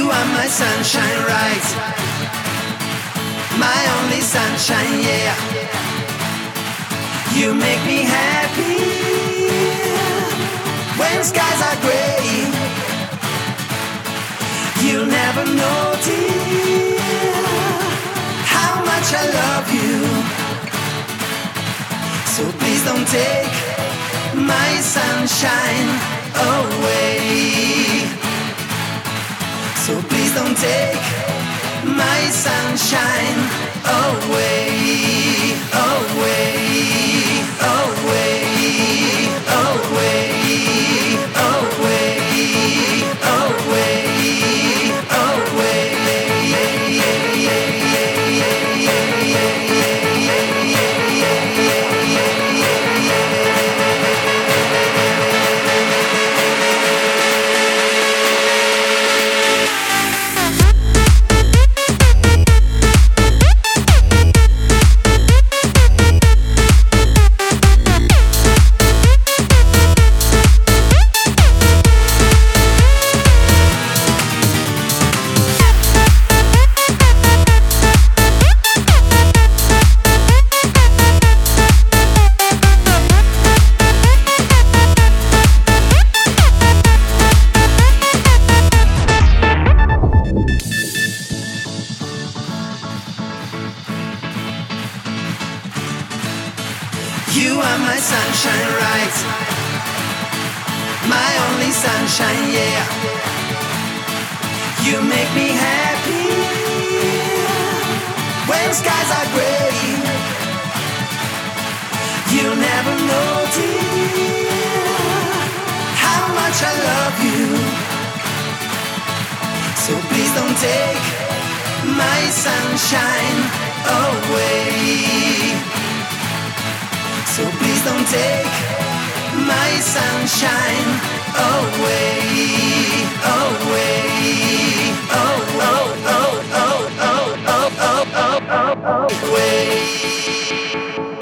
are my sunshine, right? My only sunshine, yeah. You make me happy when skies are gray. You'll never know, dear, how much I love you. So please don't take my sunshine away. So please don't take my sunshine away, away, away, away, away, away, away. You are my sunshine, right? My only sunshine, yeah. You make me happy when skies are gray. You'll never know, dear, how much I love you. So please don't take my sunshine away. So please don't take my sunshine away, away, oh, oh, oh, oh, oh, oh, oh, oh, oh, away.